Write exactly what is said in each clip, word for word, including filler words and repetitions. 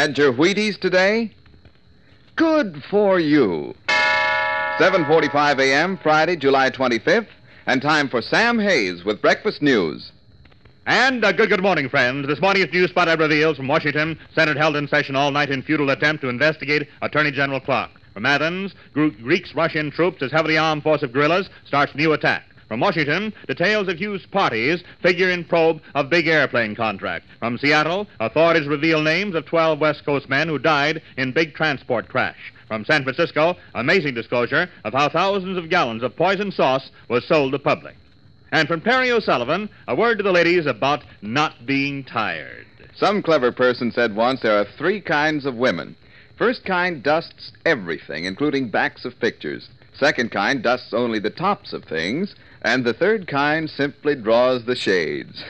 Had your Wheaties today? Good for you. seven forty-five a.m., Friday, July twenty-fifth, and time for Sam Hayes with Breakfast News. And uh, good good morning, friends. This morning's news spot reveals from Washington, Senate held in session all night in futile attempt to investigate Attorney General Clark. From Athens, Greeks rush in troops as heavily armed force of guerrillas starts new attack. From Washington, details of Hughes' parties figure in probe of big airplane contract. From Seattle, authorities reveal names of twelve West Coast men who died in big transport crash. From San Francisco, amazing disclosure of how thousands of gallons of poison sauce was sold to public. And from Perry O'Sullivan, a word to the ladies about not being tired. Some clever person said once there are three kinds of women. First kind dusts everything, including backs of pictures. Second kind dusts only the tops of things. And the third kind simply draws the shades.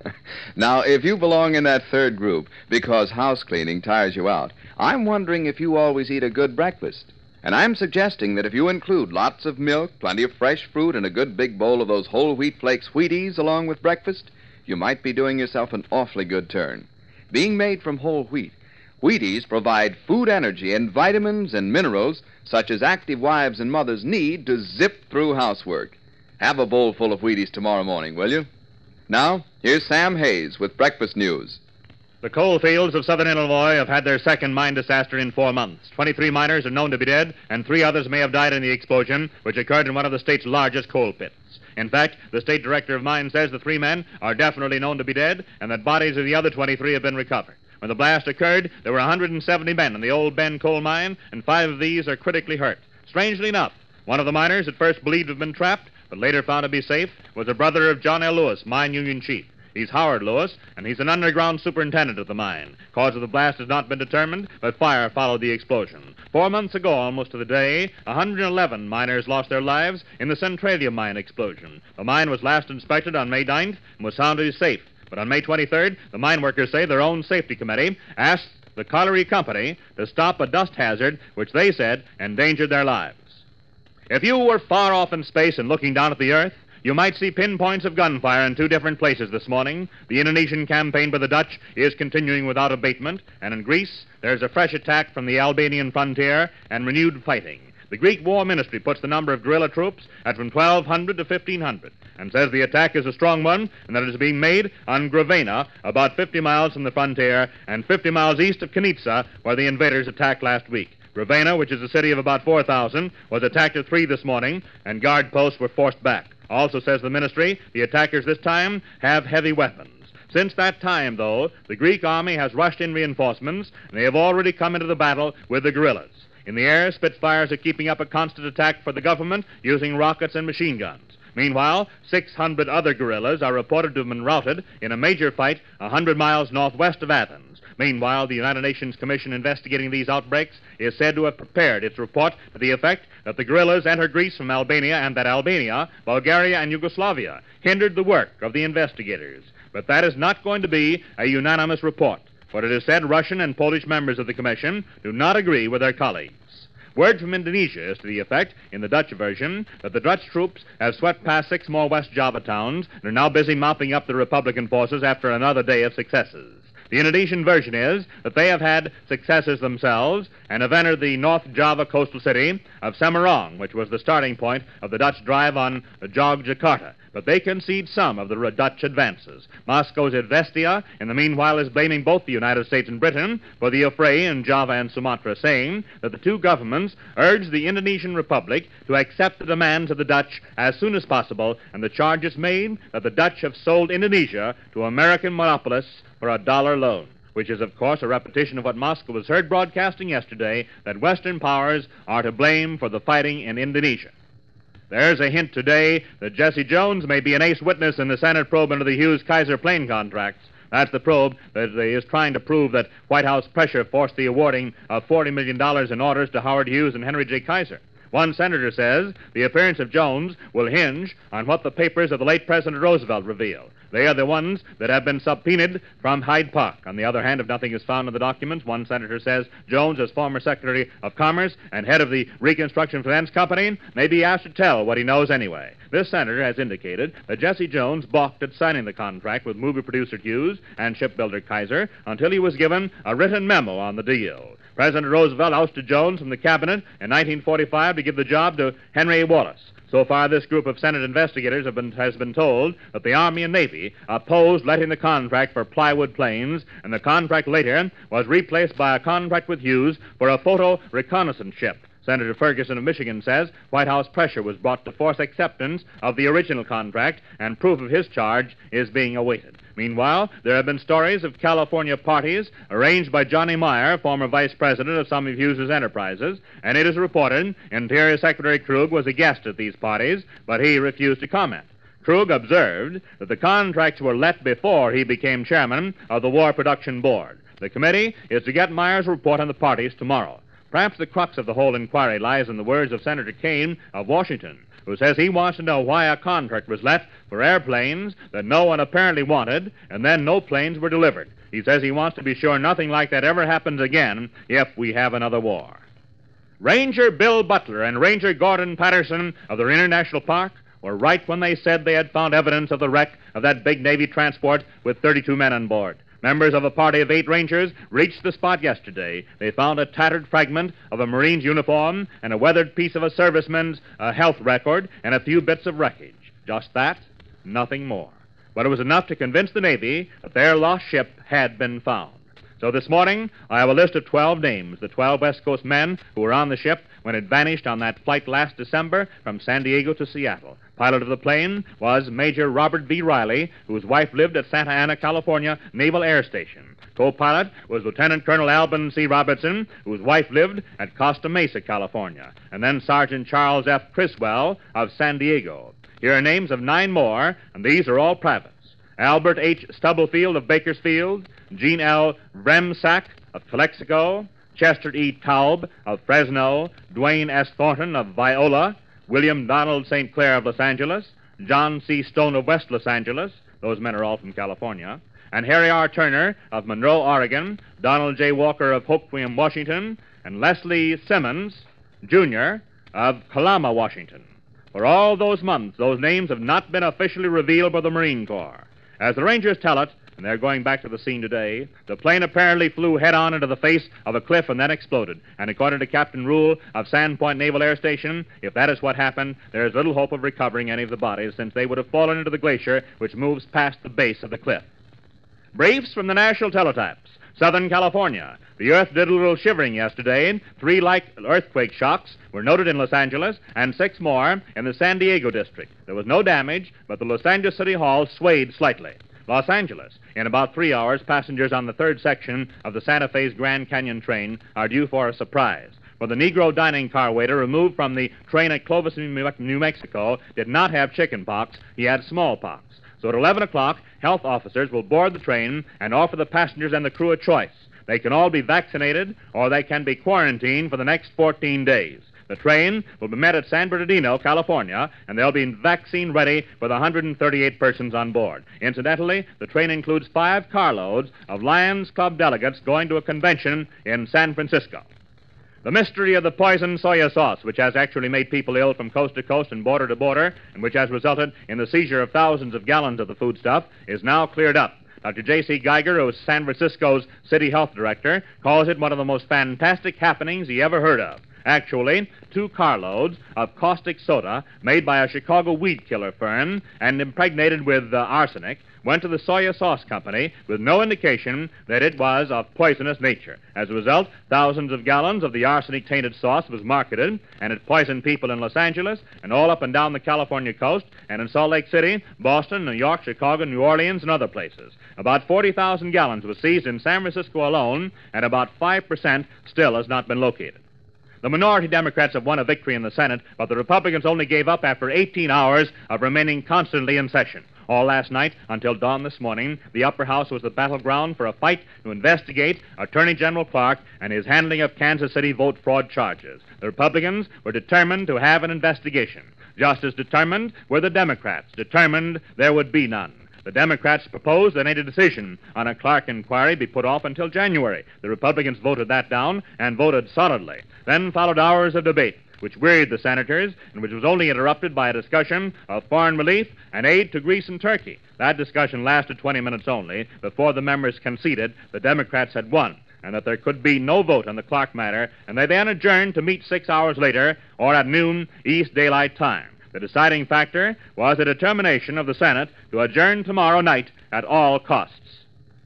Now, if you belong in that third group because house cleaning tires you out, I'm wondering if you always eat a good breakfast. And I'm suggesting that if you include lots of milk, plenty of fresh fruit, and a good big bowl of those whole wheat flakes Wheaties along with breakfast, you might be doing yourself an awfully good turn. Being made from whole wheat, Wheaties provide food energy and vitamins and minerals such as active wives and mothers need to zip through housework. Have a bowl full of Wheaties tomorrow morning, will you? Now, here's Sam Hayes with Breakfast News. The coal fields of southern Illinois have had their second mine disaster in four months. twenty-three miners are known to be dead, and three others may have died in the explosion, which occurred in one of the state's largest coal pits. In fact, the state director of mines says the three men are definitely known to be dead, and that bodies of the other twenty-three have been recovered. When the blast occurred, there were one hundred seventy men in the old Bend coal mine, and five of these are critically hurt. Strangely enough, one of the miners at first believed to have been trapped, but later found to be safe, was a brother of John L. Lewis, mine union chief. He's Howard Lewis, and he's an underground superintendent of the mine. Cause of the blast has not been determined, but fire followed the explosion. Four months ago, almost to the day, one hundred eleven miners lost their lives in the Centralia mine explosion. The mine was last inspected on May ninth and was found to be safe. But on May twenty-third, the mine workers say their own safety committee asked the colliery company to stop a dust hazard which they said endangered their lives. If you were far off in space and looking down at the Earth, you might see pinpoints of gunfire in two different places this morning. The Indonesian campaign by the Dutch is continuing without abatement, and in Greece, there's a fresh attack from the Albanian frontier and renewed fighting. The Greek War Ministry puts the number of guerrilla troops at from twelve hundred to fifteen hundred, and says the attack is a strong one, and that it is being made on Gravena, about fifty miles from the frontier, and fifty miles east of Kanitsa, where the invaders attacked last week. Gravena, which is a city of about four thousand, was attacked at three this morning, and guard posts were forced back. Also, says the ministry, the attackers this time have heavy weapons. Since that time, though, the Greek army has rushed in reinforcements, and they have already come into the battle with the guerrillas. In the air, Spitfires are keeping up a constant attack for the government using rockets and machine guns. Meanwhile, six hundred other guerrillas are reported to have been routed in a major fight one hundred miles northwest of Athens. Meanwhile, the United Nations Commission investigating these outbreaks is said to have prepared its report to the effect that the guerrillas entered Greece from Albania and that Albania, Bulgaria, and Yugoslavia hindered the work of the investigators. But that is not going to be a unanimous report, for it is said Russian and Polish members of the Commission do not agree with their colleagues. Word from Indonesia is to the effect, in the Dutch version, that the Dutch troops have swept past six more West Java towns and are now busy mopping up the Republican forces after another day of successes. The Indonesian version is that they have had successes themselves and have entered the North Java coastal city of Semarang, which was the starting point of the Dutch drive on Yogyakarta. But they concede some of the Dutch advances. Moscow's Izvestia, in the meanwhile, is blaming both the United States and Britain for the affray in Java and Sumatra, saying that the two governments urge the Indonesian Republic to accept the demands of the Dutch as soon as possible, and the charge is made that the Dutch have sold Indonesia to American monopolists for a dollar loan, which is, of course, a repetition of what Moscow was heard broadcasting yesterday, that Western powers are to blame for the fighting in Indonesia. There's a hint today that Jesse Jones may be an ace witness in the Senate probe into the Hughes-Kaiser plane contracts. That's the probe that is trying to prove that White House pressure forced the awarding of forty million dollars in orders to Howard Hughes and Henry J. Kaiser. One senator says the appearance of Jones will hinge on what the papers of the late President Roosevelt reveal. They are the ones that have been subpoenaed from Hyde Park. On the other hand, if nothing is found in the documents, one senator says Jones, as former Secretary of Commerce and head of the Reconstruction Finance Company, may be asked to tell what he knows anyway. This senator has indicated that Jesse Jones balked at signing the contract with movie producer Hughes and shipbuilder Kaiser until he was given a written memo on the deal. President Roosevelt ousted Jones from the cabinet in nineteen forty-five to give the job to Henry Wallace. So far, this group of Senate investigators have been, has been told that the Army and Navy opposed letting the contract for plywood planes, and the contract later was replaced by a contract with Hughes for a photo reconnaissance ship. Senator Ferguson of Michigan says White House pressure was brought to force acceptance of the original contract, and proof of his charge is being awaited. Meanwhile, there have been stories of California parties arranged by Johnny Meyer, former vice president of some of Hughes's enterprises, and it is reported Interior Secretary Krug was a guest at these parties, but he refused to comment. Krug observed that the contracts were let before he became chairman of the War Production Board. The committee is to get Meyer's report on the parties tomorrow. Perhaps the crux of the whole inquiry lies in the words of Senator Kane of Washington, who says he wants to know why a contract was let for airplanes that no one apparently wanted, and then no planes were delivered. He says he wants to be sure nothing like that ever happens again if we have another war. Ranger Bill Butler and Ranger Gordon Patterson of the International Park were right when they said they had found evidence of the wreck of that big Navy transport with thirty-two men on board. Members of a party of eight Rangers reached the spot yesterday. They found a tattered fragment of a Marine's uniform and a weathered piece of a serviceman's uh, health record and a few bits of wreckage. Just that, nothing more. But it was enough to convince the Navy that their lost ship had been found. So this morning, I have a list of twelve names, the twelve West Coast men who were on the ship when it vanished on that flight last December from San Diego to Seattle. Pilot of the plane was Major Robert V. Riley, whose wife lived at Santa Ana, California Naval Air Station. Co-pilot was Lieutenant Colonel Alban C. Robertson, whose wife lived at Costa Mesa, California. And then Sergeant Charles F. Criswell of San Diego. Here are names of nine more, and these are all privates. Albert H. Stubblefield of Bakersfield, Gene L. Vremsack of Calexico, Chester E. Taub of Fresno, Dwayne S. Thornton of Viola, William Donald Saint Clair of Los Angeles, John C. Stone of West Los Angeles, those men are all from California, and Harry R. Turner of Monroe, Oregon, Donald J. Walker of Hoquiam, Washington, and Leslie Simmons, Junior of Kalama, Washington. For all those months, those names have not been officially revealed by the Marine Corps. As the Rangers tell it, and they're going back to the scene today, the plane apparently flew head-on into the face of a cliff and then exploded. And according to Captain Rule of Sandpoint Naval Air Station, if that is what happened, there is little hope of recovering any of the bodies, since they would have fallen into the glacier which moves past the base of the cliff. Briefs from the National Teletypes. Southern California. The earth did a little shivering yesterday. Three like earthquake shocks were noted in Los Angeles, and six more in the San Diego district. There was no damage, but the Los Angeles City Hall swayed slightly. Los Angeles. In about three hours, passengers on the third section of the Santa Fe's Grand Canyon train are due for a surprise. For the Negro dining car waiter removed from the train at Clovis, New Mexico, did not have chicken pox. He had smallpox. So at eleven o'clock, health officers will board the train and offer the passengers and the crew a choice. They can all be vaccinated, or they can be quarantined for the next fourteen days. The train will be met at San Bernardino, California, and they'll be vaccine ready with one hundred thirty-eight persons on board. Incidentally, the train includes five carloads of Lions Club delegates going to a convention in San Francisco. The mystery of the poisoned soya sauce, which has actually made people ill from coast to coast and border to border, and which has resulted in the seizure of thousands of gallons of the foodstuff, is now cleared up. Doctor J C Geiger, who is San Francisco's city health director, calls it one of the most fantastic happenings he ever heard of. Actually, two carloads of caustic soda made by a Chicago weed killer firm and impregnated with uh, arsenic went to the soya sauce company with no indication that it was of poisonous nature. As a result, thousands of gallons of the arsenic-tainted sauce was marketed, and it poisoned people in Los Angeles and all up and down the California coast, and in Salt Lake City, Boston, New York, Chicago, New Orleans, and other places. About forty thousand gallons was seized in San Francisco alone, and about five percent still has not been located. The minority Democrats have won a victory in the Senate, but the Republicans only gave up after eighteen hours of remaining constantly in session. All last night until dawn this morning, the upper house was the battleground for a fight to investigate Attorney General Clark and his handling of Kansas City vote fraud charges. The Republicans were determined to have an investigation. Just as determined were the Democrats, determined there would be none. The Democrats proposed they made a decision on a Clark inquiry be put off until January. The Republicans voted that down and voted solidly. Then followed hours of debate, which wearied the senators and which was only interrupted by a discussion of foreign relief and aid to Greece and Turkey. That discussion lasted twenty minutes only before the members conceded the Democrats had won and that there could be no vote on the Clark matter, and they then adjourned to meet six hours later or at noon East Daylight Time. The deciding factor was the determination of the Senate to adjourn tomorrow night at all costs.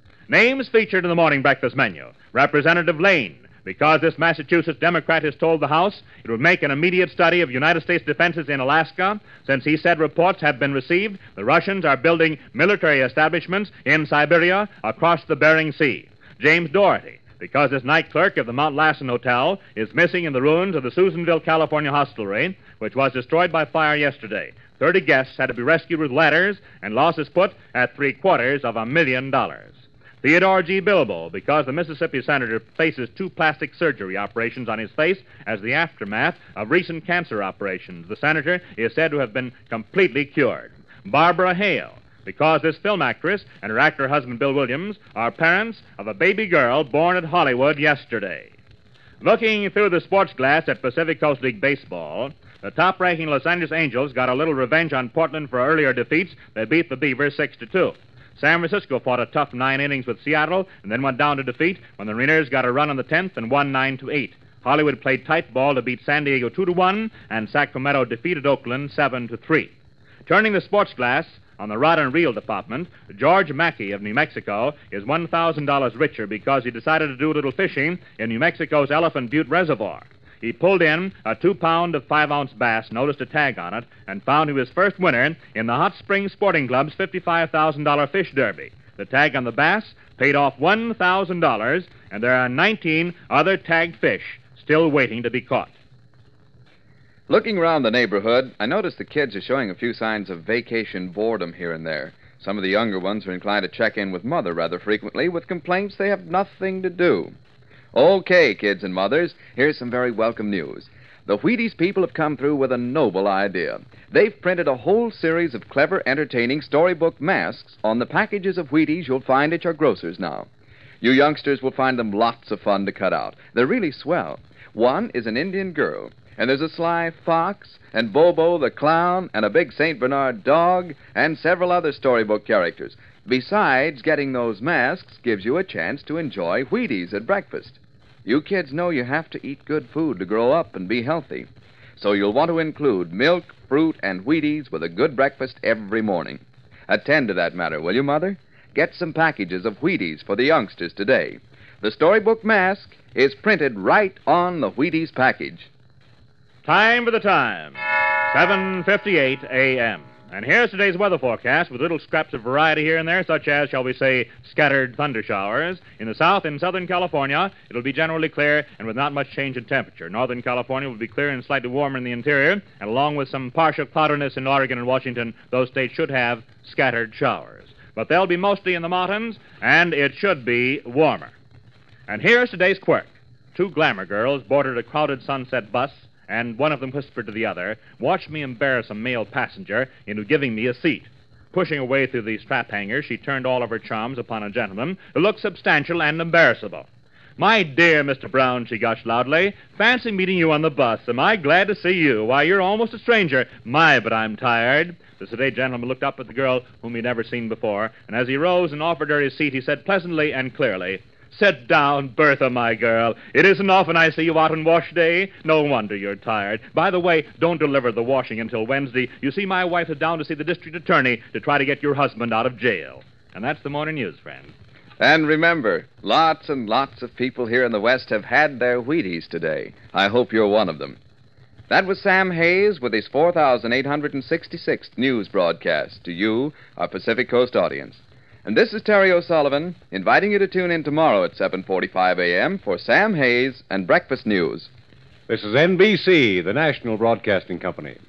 Names featured in the morning breakfast menu. Representative Lane, because this Massachusetts Democrat has told the House it would make an immediate study of United States defenses in Alaska, since he said reports have been received the Russians are building military establishments in Siberia across the Bering Sea. James Doherty, because this night clerk of the Mount Lassen Hotel is missing in the ruins of the Susanville, California hostelry, which was destroyed by fire yesterday. Thirty guests had to be rescued with ladders, and losses put at three quarters of a million dollars. Theodore G. Bilbo, because the Mississippi senator faces two plastic surgery operations on his face as the aftermath of recent cancer operations. The senator is said to have been completely cured. Barbara Hale, because this film actress and her actor husband Bill Williams are parents of a baby girl born at Hollywood yesterday. Looking through the sports glass at Pacific Coast League Baseball, the top-ranking Los Angeles Angels got a little revenge on Portland for earlier defeats. They beat the Beavers six to two. San Francisco fought a tough nine innings with Seattle and then went down to defeat when the Rainiers got a run on the tenth and won nine to eight. Hollywood played tight ball to beat San Diego two to one, and Sacramento defeated Oakland seven to three. Turning the sports glass on the rod and reel department, George Mackey of New Mexico is one thousand dollars richer because he decided to do a little fishing in New Mexico's Elephant Butte Reservoir. He pulled in a two-pound of five-ounce bass, noticed a tag on it, and found he was first winner in the Hot Springs Sporting Club's fifty-five thousand dollars fish derby. The tag on the bass paid off one thousand dollars, and there are nineteen other tagged fish still waiting to be caught. Looking around the neighborhood, I noticed the kids are showing a few signs of vacation boredom here and there. Some of the younger ones are inclined to check in with Mother rather frequently with complaints they have nothing to do. Okay, kids and mothers, here's some very welcome news. The Wheaties people have come through with a noble idea. They've printed a whole series of clever, entertaining storybook masks on the packages of Wheaties you'll find at your grocer's now. You youngsters will find them lots of fun to cut out. They're really swell. One is an Indian girl, and there's a sly fox, and Bobo the clown, and a big Saint Bernard dog, and several other storybook characters. Besides, getting those masks gives you a chance to enjoy Wheaties at breakfast. You kids know you have to eat good food to grow up and be healthy. So you'll want to include milk, fruit, and Wheaties with a good breakfast every morning. Attend to that matter, will you, Mother? Get some packages of Wheaties for the youngsters today. The storybook mask is printed right on the Wheaties package. Time for the time, seven fifty-eight a.m. And here's today's weather forecast with little scraps of variety here and there, such as, shall we say, scattered thunder showers. In the south and southern California, it'll be generally clear and with not much change in temperature. Northern California will be clear and slightly warmer in the interior, and along with some partial cloudiness in Oregon and Washington, those states should have scattered showers. But they'll be mostly in the mountains, and it should be warmer. And here's today's quirk. Two glamour girls boarded a crowded Sunset bus, and one of them whispered to the other, "Watch me embarrass a male passenger into giving me a seat." Pushing away through the strap hangers, she turned all of her charms upon a gentleman who looked substantial and embarrassable. "My dear Mister Brown," she gushed loudly, "fancy meeting you on the bus. Am I glad to see you? Why, you're almost a stranger. My, but I'm tired." The sedate gentleman looked up at the girl whom he'd never seen before, and as he rose and offered her his seat, he said pleasantly and clearly, "Sit down, Bertha, my girl. It isn't often I see you out on wash day. No wonder you're tired. By the way, don't deliver the washing until Wednesday. You see, my wife is down to see the district attorney to try to get your husband out of jail." And that's the morning news, friend. And remember, lots and lots of people here in the West have had their Wheaties today. I hope you're one of them. That was Sam Hayes with his four thousand eight hundred sixty-sixth news broadcast to you, our Pacific Coast audience. And this is Terry O'Sullivan, inviting you to tune in tomorrow at seven forty-five a.m. for Sam Hayes and Breakfast News. This is N B C, the national broadcasting company.